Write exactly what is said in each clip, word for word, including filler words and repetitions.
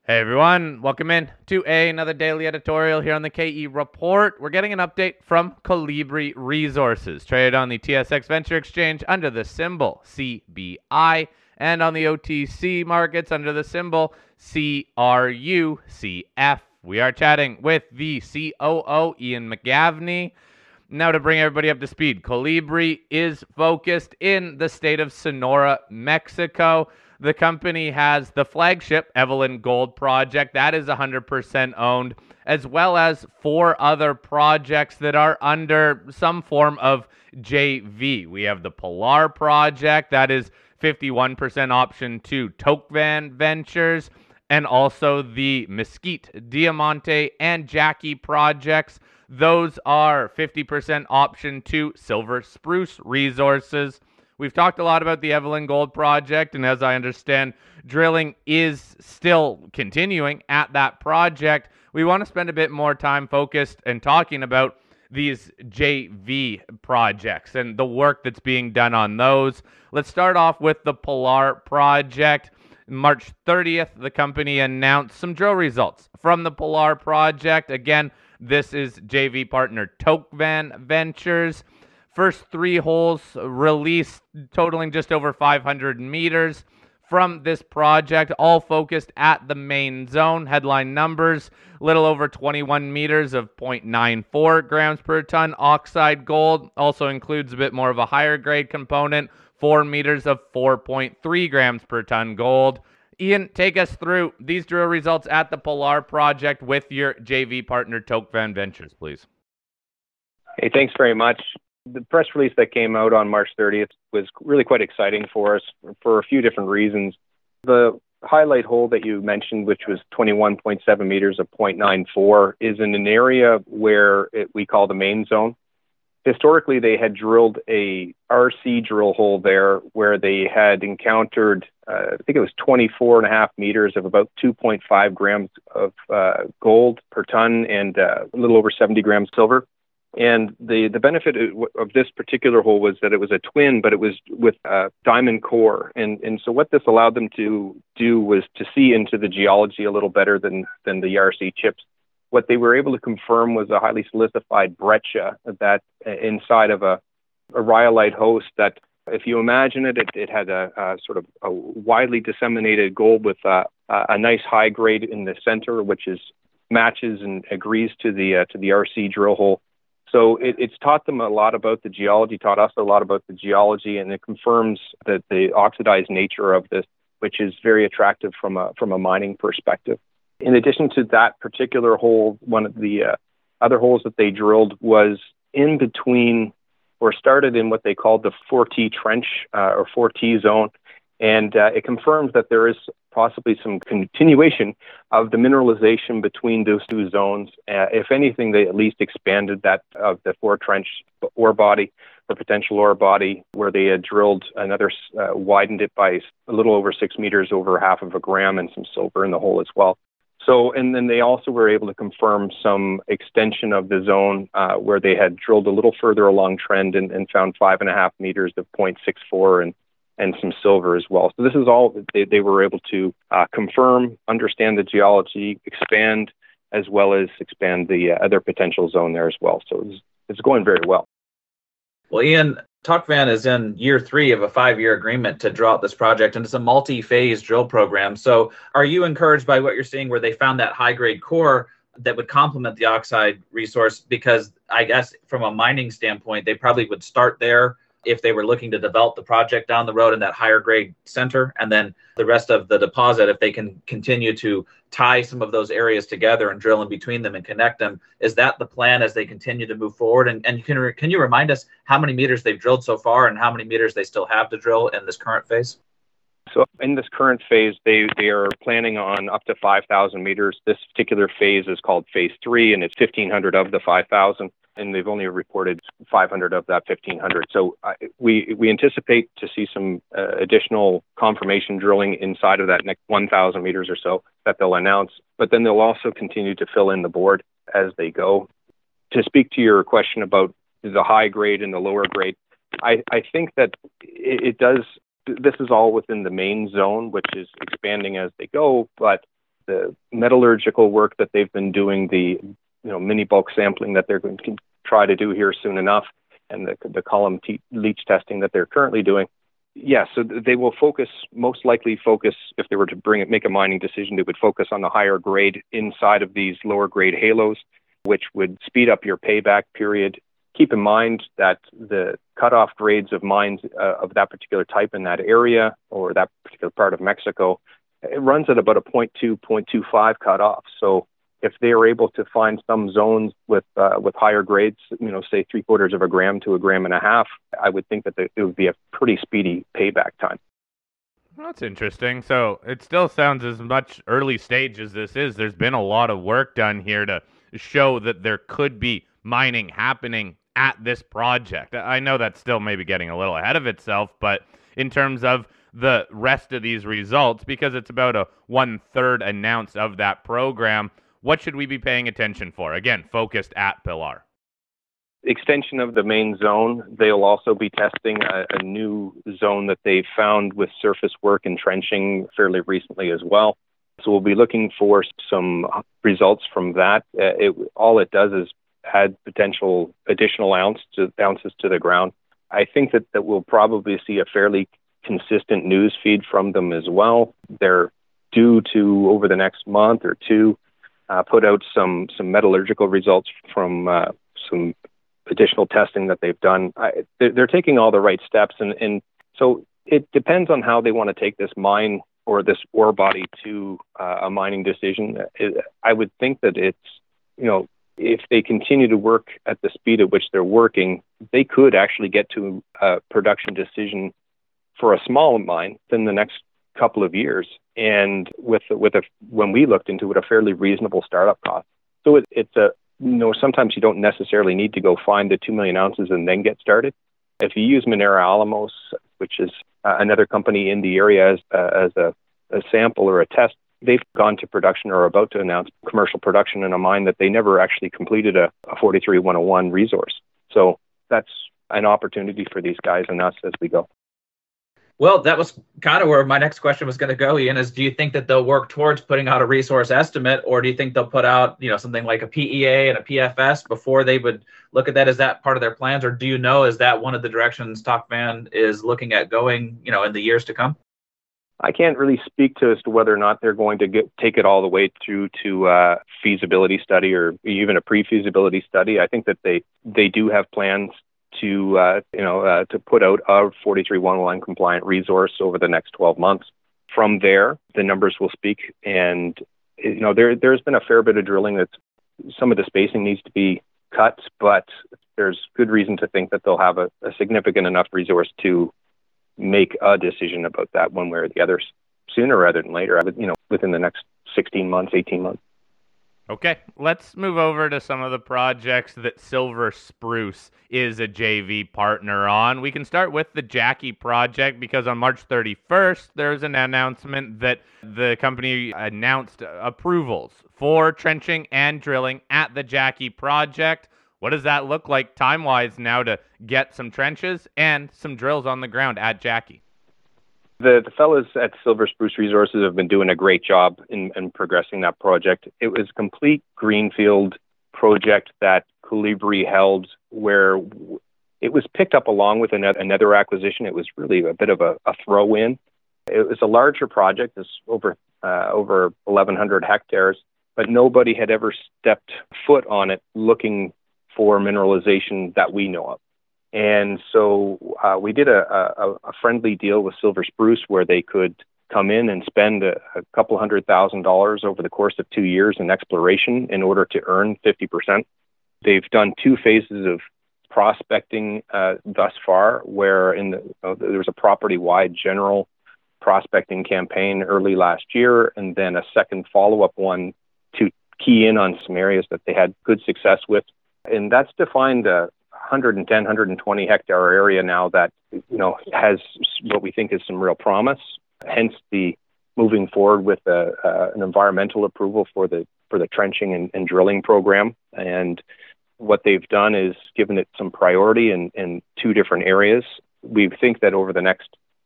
Hey everyone, welcome in to a, another daily editorial here on the K E Report. We're getting an update from Colibri Resources, traded on the T S X Venture Exchange under the symbol C B I and on the O T C markets under the symbol C R U C F. We are chatting with the C O O, Ian McGavney. Now to bring everybody up to speed, Colibri is focused in the state of Sonora, Mexico. The company has the flagship Evelyn Gold project that is one hundred percent owned, as well as four other projects that are under some form of J V. We have the Pilar project that is fifty-one percent option to Tocvan Ventures, and also the Mesquite, Diamante, and Jackie projects. Those are fifty percent option to Silver Spruce Resources. We've talked a lot about the Evelyn Gold project, and as I understand, drilling is still continuing at that project. We want to spend a bit more time focused and talking about these J V projects and the work that's being done on those. Let's start off with the Pilar project. March thirtieth, the company announced some drill results from the Pilar project. Again, this is J V partner Tocvan Ventures. First three holes released totaling just over five hundred meters from this project, all focused at the main zone. Headline numbers, little over twenty-one meters of zero point nine four grams per ton oxide gold. Also includes a bit more of a higher grade component, four meters of four point three grams per ton gold. Ian, take us through these drill results at the Pilar project with your J V partner Tocvan Ventures, please. Hey, thanks very much. The press release that came out on March thirtieth was really quite exciting for us for a few different reasons. The highlight hole that you mentioned, which was twenty-one point seven meters of zero point nine four, is in an area where it, we call the main zone. Historically, they had drilled a R C drill hole there where they had encountered, uh, I think it was twenty-four and a half meters of about two point five grams of uh, gold per ton and uh, a little over seventy grams silver. And the, the benefit of this particular hole was that it was a twin, but it was with a diamond core. And, and so what this allowed them to do was to see into the geology a little better than, than the R C chips. What they were able to confirm was a highly silicified breccia that inside of a, a rhyolite host that, if you imagine it, it, it had a, a sort of a widely disseminated gold with a, a nice high grade in the center, which is matches and agrees to the uh, to the R C drill hole. So it, it's taught them a lot about the geology, taught us a lot about the geology, and it confirms that the oxidized nature of this, which is very attractive from a from a mining perspective. In addition to that particular hole, one of the uh, other holes that they drilled was in between, or started in what they called the four T trench uh, or four T zone. And uh, it confirms that there is possibly some continuation of the mineralization between those two zones. Uh, if anything, they at least expanded that of the four trench ore body, or potential ore body, where they had drilled another, uh, widened it by a little over six meters, over half of a gram, and some silver in the hole as well. So, and then they also were able to confirm some extension of the zone uh, where they had drilled a little further along trend and, and found five and a half meters of zero point six four and and some silver as well. So this is all they, they were able to uh, confirm, understand the geology, expand, as well as expand the uh, other potential zone there as well. So it's, it's going very well. Well, Ian, Tocvan is in year three of a five-year agreement to draw out this project, and it's a multi-phase drill program. So are you encouraged by what you're seeing where they found that high-grade core that would complement the oxide resource? Because I guess from a mining standpoint, they probably would start there if they were looking to develop the project down the road in that higher grade center, and then the rest of the deposit, if they can continue to tie some of those areas together and drill in between them and connect them. Is that the plan as they continue to move forward? And, and can, can you remind us how many meters they've drilled so far and how many meters they still have to drill in this current phase? So in this current phase, they, they are planning on up to five thousand meters. This particular phase is called phase three, and it's fifteen hundred of the five thousand. And they've only reported five hundred of that fifteen hundred. So uh, we we anticipate to see some uh, additional confirmation drilling inside of that next one thousand meters or so that they'll announce. But then they'll also continue to fill in the board as they go. To speak to your question about the high grade and the lower grade, I, I think that it, it does, this is all within the main zone, which is expanding as they go, but the metallurgical work that they've been doing, the you know mini bulk sampling that they're going to try to do here soon enough, and the, the column te- leach testing that they're currently doing. Yeah, so they will focus, most likely focus, if they were to bring it, make a mining decision, they would focus on the higher grade inside of these lower grade halos, which would speed up your payback period. Keep in mind that the cutoff grades of mines uh, of that particular type in that area or that particular part of Mexico, it runs at about a zero point two, zero point two five cutoff. So if they are able to find some zones with uh, with higher grades, you know, say three quarters of a gram to a gram and a half, I would think that it would be a pretty speedy payback time. That's interesting. So it still sounds as much early stage as this is. There's been a lot of work done here to show that there could be mining happening at this project. I know that's still maybe getting a little ahead of itself, but in terms of the rest of these results, because it's about a one-third announced of that program, what should we be paying attention for? Again, focused at Pilar. Extension of the main zone. They'll also be testing a, a new zone that they found with surface work and trenching fairly recently as well. So we'll be looking for some results from that. Uh, it, all it does is add potential additional ounce to, ounces to the ground. I think that, that we'll probably see a fairly consistent news feed from them as well. They're due to, over the next month or two, uh, put out some, some metallurgical results from uh, some additional testing that they've done. I, they're, they're taking all the right steps. And, and so it depends on how they want to take this mine or this ore body to uh, a mining decision. It, I would think that it's, you know, if they continue to work at the speed at which they're working, they could actually get to a production decision for a small mine within the next couple of years. And with, with a, when we looked into it, a fairly reasonable startup cost. So it, it's a, you know, sometimes you don't necessarily need to go find the two million ounces and then get started. If you use Minera Alamos, which is uh, another company in the area as, uh, as a, a sample or a test, they've gone to production or are about to announce commercial production in a mine that they never actually completed a, a forty-three one oh one resource. So that's an opportunity for these guys and us as we go. Well, that was kind of where my next question was going to go, Ian, is do you think that they'll work towards putting out a resource estimate, or do you think they'll put out, you know, something like a P E A and a P F S before they would look at that? Is that part of their plans, or do you know, is that one of the directions Stockman is looking at going, you know, in the years to come? I can't really speak to as to whether or not they're going to get, take it all the way through to uh, feasibility study or even a pre-feasibility study. I think that they, they do have plans to uh, you know uh, to put out a forty-three one oh one compliant resource over the next twelve months. From there, the numbers will speak, and you know there there's been a fair bit of drilling. That some of the spacing needs to be cut, but there's good reason to think that they'll have a, a significant enough resource to make a decision about that one way or the other sooner rather than later. I would, you know, within the next sixteen months, eighteen months. Okay, let's move over to some of the projects that Silver Spruce is a J V partner on. We can start with the Jackie project because on March thirty-first, there's an announcement that the company announced approvals for trenching and drilling at the Jackie project. What does that look like time-wise now to get some trenches and some drills on the ground at Jackie? The, the fellows at Silver Spruce Resources have been doing a great job in, in progressing that project. It was a complete greenfield project that Colibri held, where it was picked up along with another, another acquisition. It was really a bit of a, a throw-in. It was a larger project. It's over uh, over eleven hundred hectares, but nobody had ever stepped foot on it looking for mineralization that we know of. And so uh, we did a, a, a friendly deal with Silver Spruce where they could come in and spend a, a couple hundred thousand dollars over the course of two years in exploration in order to earn fifty percent. They've done two phases of prospecting uh, thus far, where in the, you know, there was a property-wide general prospecting campaign early last year, and then a second follow-up one to key in on some areas that they had good success with. And that's defined a one hundred ten, one hundred twenty hectare area now that, you know, has what we think is some real promise. Hence the moving forward with a, uh, an environmental approval for the for the trenching and, and drilling program. And what they've done is given it some priority in, in two different areas. We think that over the next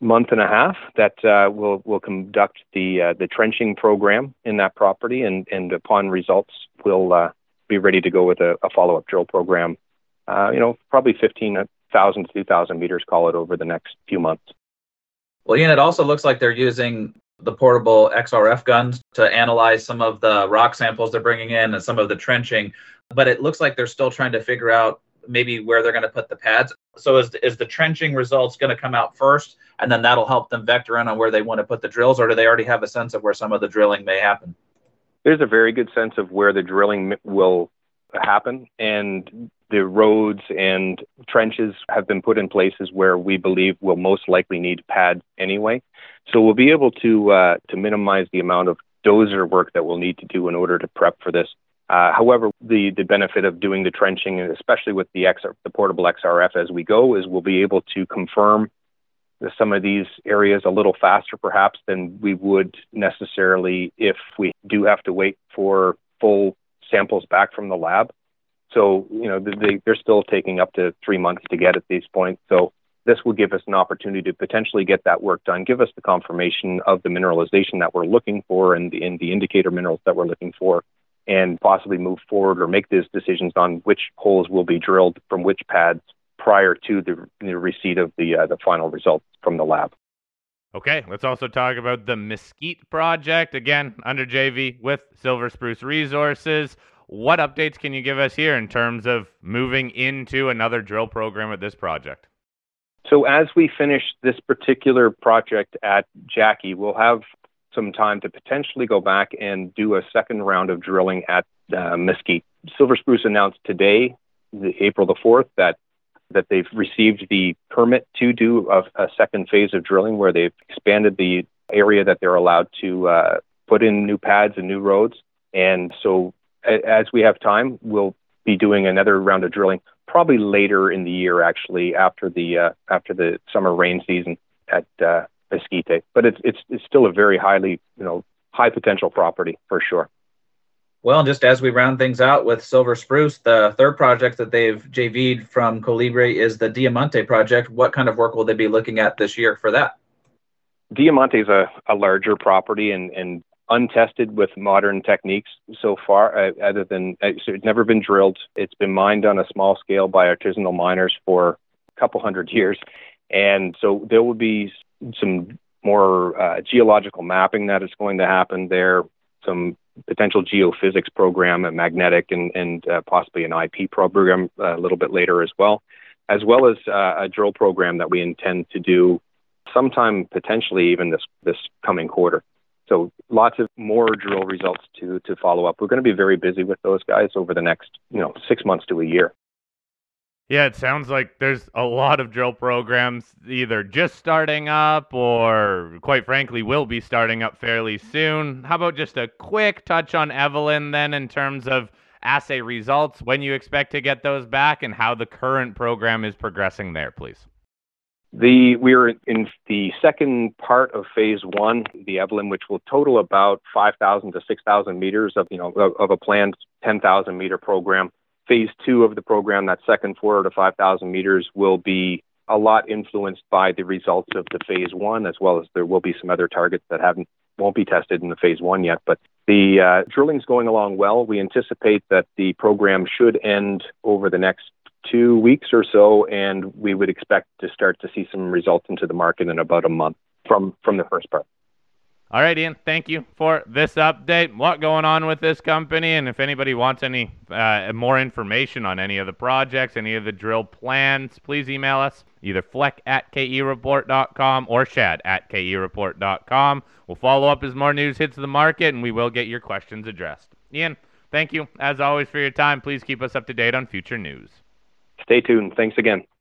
month and a half that uh, we'll we'll conduct the uh, the trenching program in that property, and and upon results, we'll uh, be ready to go with a, a follow-up drill program. Uh, you know, probably fifteen thousand to two thousand meters, call it, over the next few months. Well, Ian, it also looks like they're using the portable X R F guns to analyze some of the rock samples they're bringing in and some of the trenching, but it looks like they're still trying to figure out maybe where they're going to put the pads. So is, is the trenching results going to come out first, and then that'll help them vector in on where they want to put the drills, or do they already have a sense of where some of the drilling may happen? There's a very good sense of where the drilling will happen, and the roads and trenches have been put in places where we believe will most likely need pads anyway. So we'll be able to uh, to minimize the amount of dozer work that we'll need to do in order to prep for this. Uh, however, the, the benefit of doing the trenching, and especially with the X R, the portable X R F as we go, is we'll be able to confirm some of these areas a little faster perhaps than we would necessarily if we do have to wait for full samples back from the lab. So, you know, they, they're still taking up to three months to get at these points. So this will give us an opportunity to potentially get that work done, give us the confirmation of the mineralization that we're looking for and the, and the indicator minerals that we're looking for, and possibly move forward or make these decisions on which holes will be drilled from which pads prior to the, the receipt of the uh, the final results from the lab. Okay, let's also talk about the Mesquite project, again, under J V with Silver Spruce Resources. What updates can you give us here in terms of moving into another drill program with this project? So as we finish this particular project at Jackie, we'll have some time to potentially go back and do a second round of drilling at uh, Mesquite. Silver Spruce announced today, the April the fourth, that that they've received the permit to do a, a second phase of drilling where they've expanded the area that they're allowed to uh, put in new pads and new roads. And so a, as we have time, we'll be doing another round of drilling, probably later in the year, actually, after the uh, after the summer rain season at uh, Mesquite. But it's it's it's still a very highly, you know, high potential property for sure. Well, just as we round things out with Silver Spruce, the third project that they've J V'd from Colibri is the Diamante project. What kind of work will they be looking at this year for that? Diamante is a, a larger property and, and untested with modern techniques so far, uh, other than uh, so it's never been drilled. It's been mined on a small scale by artisanal miners for a couple hundred years. And so there will be some more uh, geological mapping that is going to happen there, some potential geophysics program, a magnetic and, and uh, possibly an I P program uh, a little bit later as well, as well as uh, a drill program that we intend to do sometime potentially even this, this coming quarter. So lots of more drill results to, to follow up. We're going to be very busy with those guys over the next, you know, six months to a year. Yeah, it sounds like there's a lot of drill programs either just starting up or, quite frankly, will be starting up fairly soon. How about just a quick touch on Evelyn then in terms of assay results, when you expect to get those back, and how the current program is progressing there, please? The We're in the second part of phase one, the Evelyn, which will total about five thousand to six thousand meters of, you know, of, of a planned ten thousand meter program. Phase two of the program, that second four to five thousand meters, will be a lot influenced by the results of the phase one, as well as there will be some other targets that haven't won't be tested in the phase one yet. But the uh, drilling's going along well. We anticipate that the program should end over the next two weeks or so, and we would expect to start to see some results into the market in about a month from from the first part. All right, Ian, thank you for this update. What going on with this company? And if anybody wants any uh, more information on any of the projects, any of the drill plans, please email us, either fleck at k e report dot com or shad at k e report dot com. We'll follow up as more news hits the market, and we will get your questions addressed. Ian, thank you, as always, for your time. Please keep us up to date on future news. Stay tuned. Thanks again.